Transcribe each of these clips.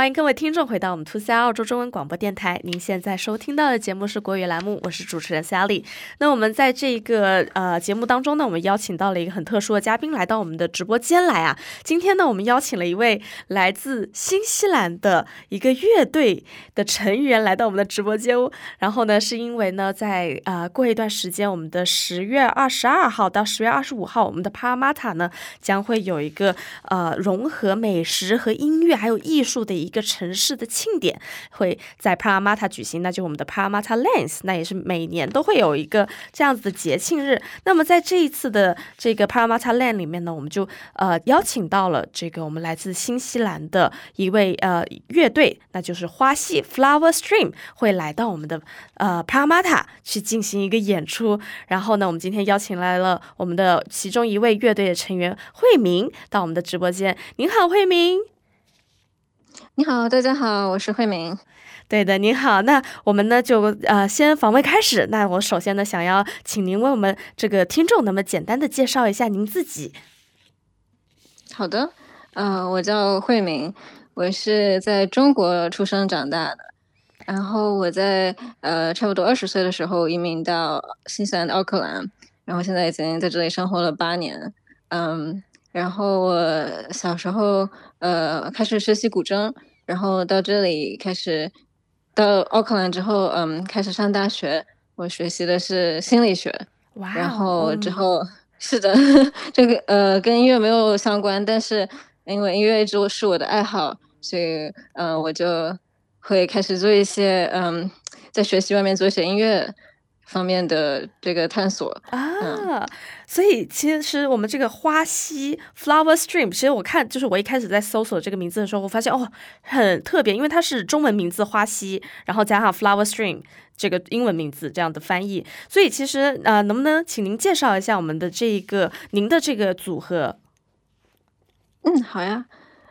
欢迎各位听众回到我们 2CR 澳洲中文广播电台。您现在收听到的节目是国语栏目，我是主持人 Sally。那我们在这个节目当中呢，我们邀请到了一个很特殊的嘉宾来到我们的直播间来啊。今天呢，我们邀请了一位来自新西兰的一个乐队的成员来到我们的直播间。然后呢，是因为呢，在过一段时间，我们的10月22号到10月25号，我们的帕拉马塔呢将会有一个融合美食和音乐还有艺术的一个城市的庆典，会在帕拉马塔举行，那就我们的帕拉马塔 Lands， 那也是每年都会有一个这样子的节庆日。那么在这一次的这个帕拉马塔 Land 里面呢，我们就邀请到了这个我们来自新西兰的一位乐队，那就是花溪 Flower Stream 会来到我们的帕拉马塔去进行一个演出。然后呢，我们今天邀请来了我们的其中一位乐队的成员慧明到我们的直播间。您好，慧明。 你好，大家好，我是慧明。 对的，您好。那我们呢就先访问开始。那我首先呢想要请您为我们这个听众能不能简单的介绍一下您自己？ 好的，我叫慧明，我是在中国出生长大的。然后我在差不多20岁的时候移民到新西兰的奥克兰，然后现在已经在这里生活了8年。然后我小时候开始学习古筝，然后到这里到奥克兰之后，开始上大学，我学习的是心理学。 哇哦， 然后之后是的，这个跟音乐没有相关，但是因为音乐一直是我的爱好，所以我就会开始做一些在学习外面做一些音乐方面的这个探索啊。所以其实我们这个花溪 Flower Stream， 其实我看就是我一开始在搜索这个名字的时候，我发现很特别，因为它是中文名字花溪，然后加上 Flower Stream 这个英文名字这样的翻译。所以其实能不能请您介绍一下我们的您的这个组合？ 好呀。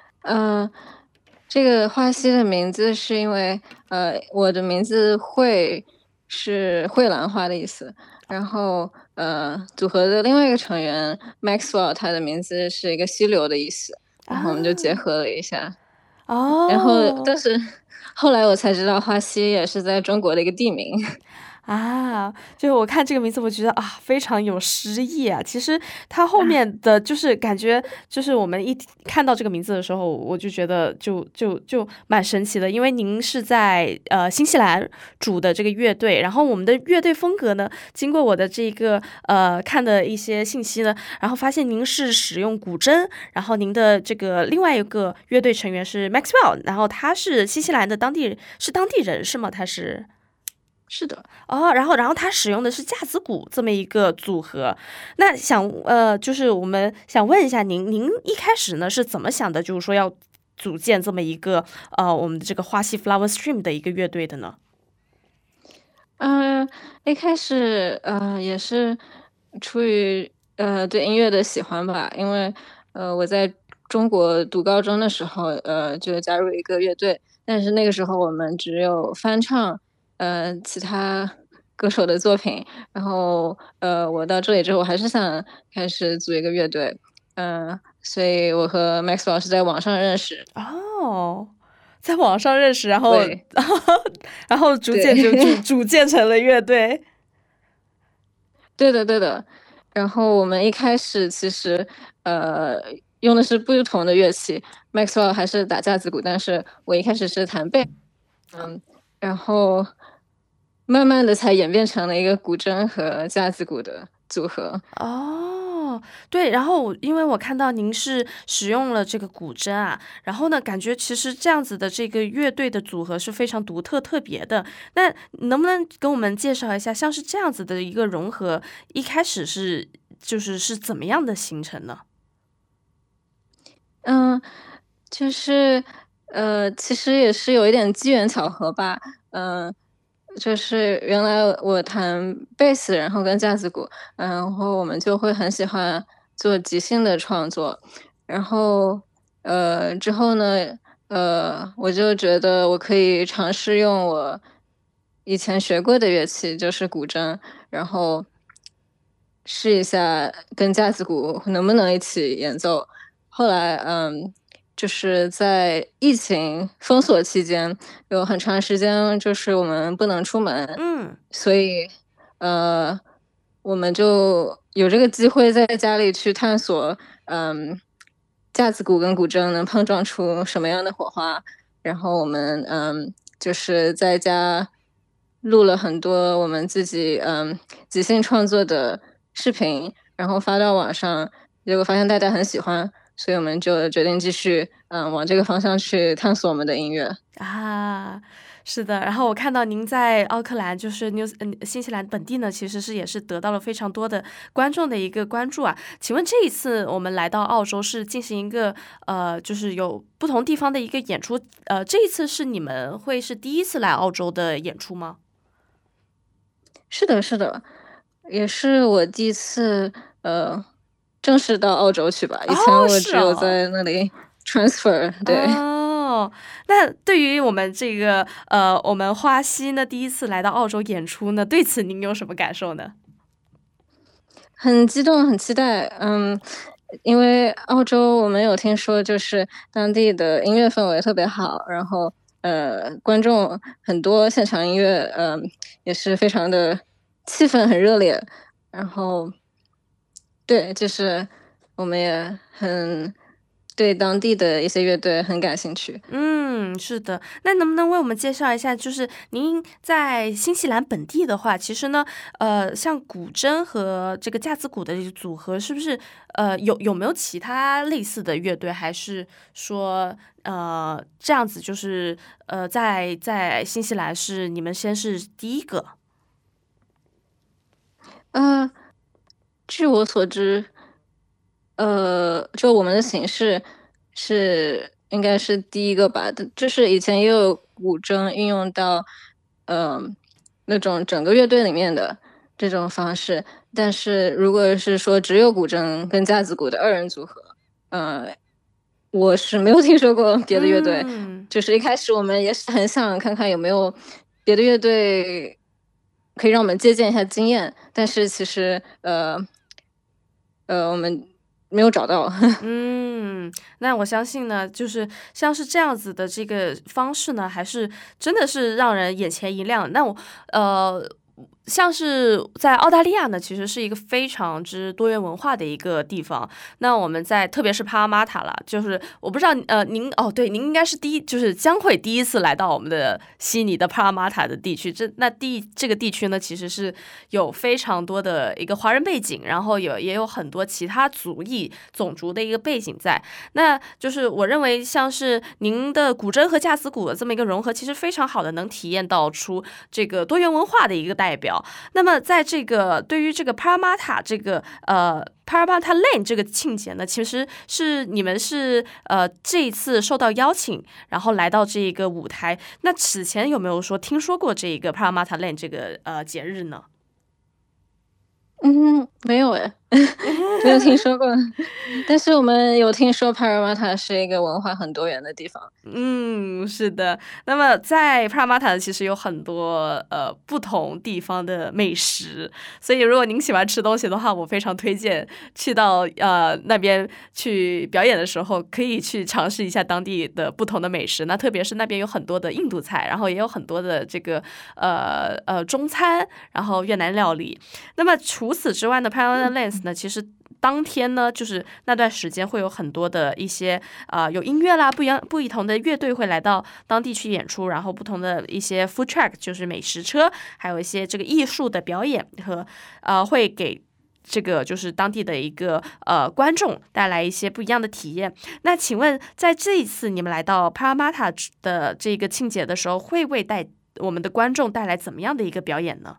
这个花溪的名字是因为我的名字慧是蕙兰花的意思，然后组合的另外一个成员 Maxwell 他的名字是一个溪流的意思，然后我们就结合了一下。然后但是后来我才知道花溪也是在中国的一个地名。 就是我看这个名字，我觉得非常有诗意啊。其实它后面的就是感觉，就是我们一看到这个名字的时候，我就觉得就蛮神奇的。因为您是在新西兰组的这个乐队，然后我们的乐队风格呢，经过我的这个看的一些信息呢，然后发现您是使用古筝，然后您的这个另外一个乐队成员是 Maxwell， 然后他是新西兰的当地人是吗？他是。 是的。 然后他使用的是架子鼓这么一个组合。那就是我们想问一下您一开始呢是怎么想的，就是说要组建这么一个我们的这个花溪 Flower Stream 的一个乐队的呢？ 一开始也是出于对音乐的喜欢吧，因为我在中国读高中的时候就加入一个乐队，但是那个时候我们只有翻唱其他歌手的作品，然后我到这里之后，我还是想开始组一个乐队，所以我和 Maxwell 是在网上认识。 在网上认识，然后逐渐就对组建成了乐队。 对的。然后我们一开始其实用的是不同的乐器，Maxwell 还是打架子鼓，但是我一开始是弹贝，然后慢慢的才演变成了一个古筝和架子鼓的组合。 对，然后因为我看到您是使用了这个古筝啊，然后呢，感觉其实这样子的这个乐队的组合是非常独特特别的。那能不能跟我们介绍一下，像是这样子的一个融合，一开始是怎么样的形成呢？ 就是其实也是有一点机缘巧合吧。就是原来我弹贝斯，然后跟架子鼓，然后我们就会很喜欢做即兴的创作，然后之后呢，我就觉得我可以尝试用我以前学过的乐器，就是古筝，然后试一下跟架子鼓能不能一起演奏。后来就是在疫情封锁期间，有很长时间就是我们不能出门， 嗯。 所以我们就有这个机会在家里去探索，架子鼓跟古筝能碰撞出什么样的火花。然后我们就是在家录了很多我们自己即兴创作的视频，然后发到网上，结果发现大家很喜欢，所以我们就决定继续往这个方向去探索我们的音乐。 啊，是的。然后我看到您在奥克兰，就是新西兰本地呢，其实也是得到了非常多的观众的一个关注啊。请问这一次我们来到澳洲是进行一个就是有不同地方的一个演出，这一次是你们会是第一次来澳洲的演出吗？ 是的，是的，也是我第一次正式到澳洲去吧。以前哦， 我只有是哦。 在那里 transfer，对。 哦，那对于我们这个我们花溪呢，第一次来到澳洲演出呢，对此您有什么感受呢？ 很激动，很期待。因为澳洲我们有听说，就是当地的音乐氛围特别好，然后观众很多，现场音乐也是非常的气氛很热烈。然后对，就是我们也很对当地的一些乐队很感兴趣。 嗯，是的。那能不能为我们介绍一下，就是您在新西兰本地的话，其实呢，像古筝和这个架子鼓的这个组合，是不是有没有其他类似的乐队，还是说这样子就是在新西兰是你们先是第一个？ 呃，据我所知，就我们的形式应该是第一个吧，就是以前也有古筝运用到，呃，那种整个乐队里面的这种方式，但是如果是说只有古筝跟架子鼓的二人组合，我是没有听说过别的乐队。 嗯。 就是一开始我们也是很想看看有没有别的乐队可以让我们借鉴一下经验，但是其实我们没有找到。 嗯，那我相信呢，就是像是这样子的这个方式呢，还是真的是让人眼前一亮。那我呃，像是在澳大利亚呢，其实是一个非常之多元文化的一个地方。那我们在特别是帕拉马塔啦，就是我不知道您哦，对，您应该是就是将会第一次来到我们的悉尼的帕拉马塔的地区。这个地区呢，其实是有非常多的一个华人背景，然后也有很多其他种族的一个背景在。那就是我认为像是您的古筝和架子鼓的这么一个融合，其实非常好的能体验到出这个多元文化的一个代表。那么在这个对于这个 Parramatta 这个Parramatta Lane 这个庆节呢，其实是你们是这一次受到邀请，然后来到这个舞台。那此前有没有说听说过这个 Parramatta Lane 这个节日呢？ 没有诶，没有听说过。但是我们有听说帕尔马塔是一个文化很多元的地方。 嗯，是的。那么在帕拉马塔其实有很多不同地方的美食，所以如果您喜欢吃东西的话，我非常推荐去到那边去表演的时候，可以去尝试一下当地的不同的美食。那特别是那边有很多的印度菜，然后也有很多的这个中餐，然后越南料理。那么除此之外呢，Parallel Lens 呢，其实当天呢，就是那段时间会有很多的一些有音乐啦，不同的乐队会来到当地去演出，然后不同的一些 food truck 就是美食车，还有一些这个艺术的表演和会给这个就是当地的一个观众带来一些不一样的体验。那请问，在这一次你们来到 Parramatta 的这个庆节的时候，会为我们的观众带来怎么样的一个表演呢？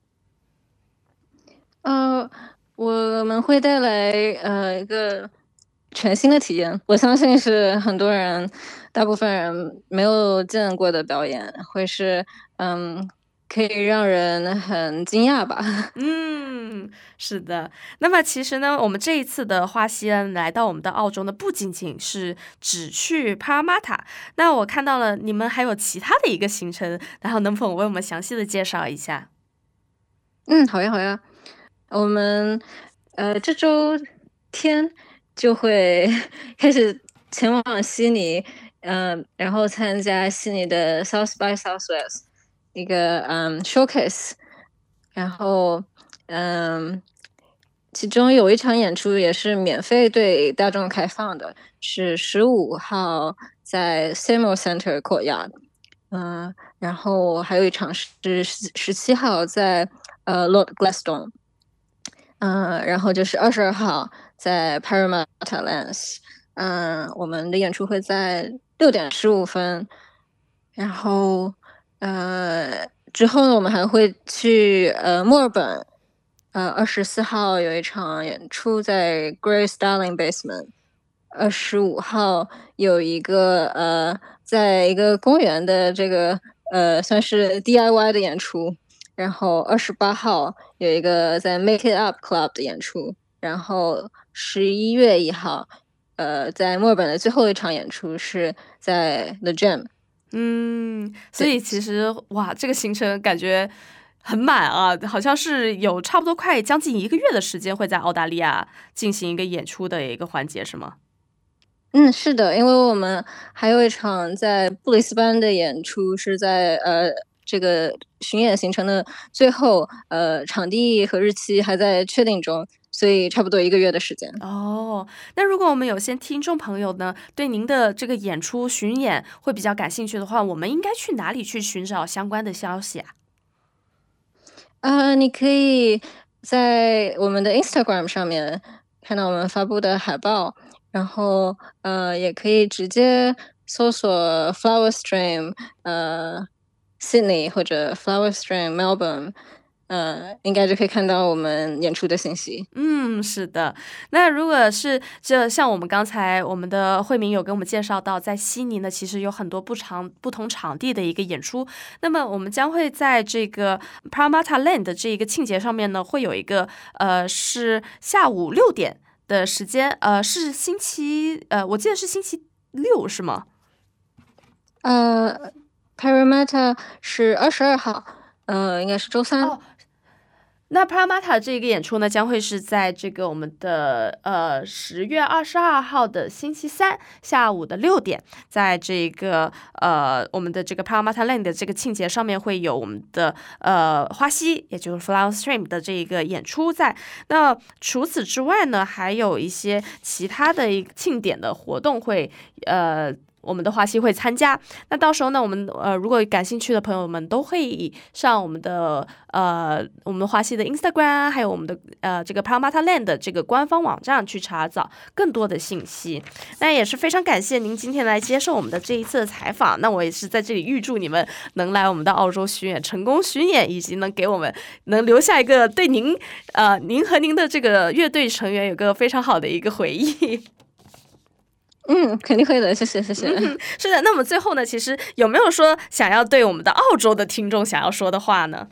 我们会带来一个全新的体验，我相信是很多人，大部分人没有见过的表演，会是可以让人很惊讶吧。 嗯，是的。那么其实呢，我们这一次的花西恩来到我们的澳洲呢，不仅仅是只去帕拉马塔，那我看到了你们还有其他的一个行程，然后能否为我们详细的介绍一下？ 好呀，好呀。我们这周天就会开始前往悉尼，然后参加悉尼的 South by Southwest 一个showcase，然后其中有一场演出也是免费对大众开放的，是15号在 Seymour Center Courtyard，然后还有一场是17号在Lord Gladstone，然后就是22号在 Parramatta Lands，我们的演出会在6点15分，然后之后呢，我们还会去墨尔本。24号有一场演出在 Grace Darling Basement，25号有一个在一个公园的这个算是 DIY 的演出，然后28号有一个在 Make It Up Club 的演出，然后11月1号在墨尔本的最后一场演出是在 The Gem。 所以其实哇，这个行程感觉很满啊，好像是有差不多快将近1个月的时间会在澳大利亚进行一个演出的一个环节，是吗？ 是的，因为我们还有一场在布里斯班的演出是在这个巡演行程的最后，场地和日期还在确定中，所以差不多1个月的时间。 那如果我们有些听众朋友呢，对您的这个演出巡演会比较感兴趣的话，我们应该去哪里去寻找相关的消息啊？ 你可以在我们的 Instagram 上面看到我们发布的海报，然后也可以直接搜索 Flower Stream Sydney 或者 Flower Stream Melbourne，应该就可以看到我们演出的信息。 是的。那如果是就像我们刚才我们的慧明有跟我们介绍到，在悉尼呢，其实有很多不同场地的一个演出。那么我们将会在这个 Parramatta Land 的这一个庆节上面呢，会有一个是下午6点的时间，是星期我记得是星期6是吗 ？Parramatta 是22号，应该是周三。 那 Parramatta 这个演出呢，将会是在这个我们的10月22号的星期三下午的6点，在这个我们的这个 Parramatta Land 的这个庆节上面会有我们的花溪，也就是 Flower Stream 的这个演出在。那除此之外呢，还有一些其他的庆典的活动会我们的花溪会参加。那到时候呢，我们如果感兴趣的朋友们都会上我们的花溪的 Instagram， 还有我们的这个 Parramatta Land 的这个官方网站去查找更多的信息。那也是非常感谢您今天来接受我们的这一次的采访。那我也是在这里预祝你们能来我们的澳洲巡演成功巡演，以及能给我们能留下一个对您和您的这个乐队成员有个非常好的一个回忆。 肯定会的，谢谢。是的，那么最后呢，其实有没有说想要对我们的澳洲的听众想要说的话呢？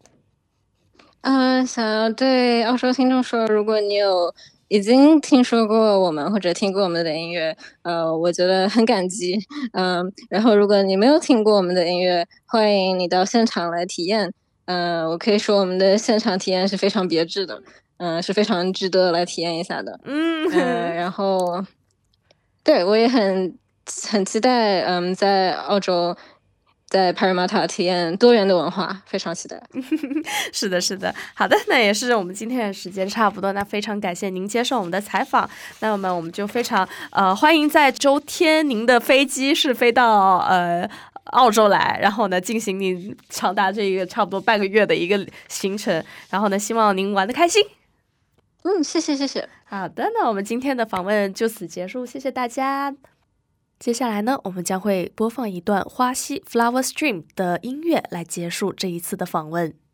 想要对澳洲听众说，如果你已经听说过我们或者听过我们的音乐，我觉得很感激。然后如果你没有听过我们的音乐，欢迎你到现场来体验。我可以说我们的现场体验是非常别致的，是非常值得来体验一下的。然后。对，我也很期待，在澳洲，在 Parramatta 体验多元的文化，非常期待。 是的，好的，那也是我们今天的时间差不多，那非常感谢您接受我们的采访。那么我们就非常欢迎在周天您的飞机是飞到澳洲来，然后呢进行您长达这个差不多半个月的一个行程，然后呢希望您玩得开心。 谢谢。 好的，那我们今天的访问就此结束，谢谢大家。接下来呢，我们将会播放一段花溪 Flower Stream 的音乐来结束这一次的访问。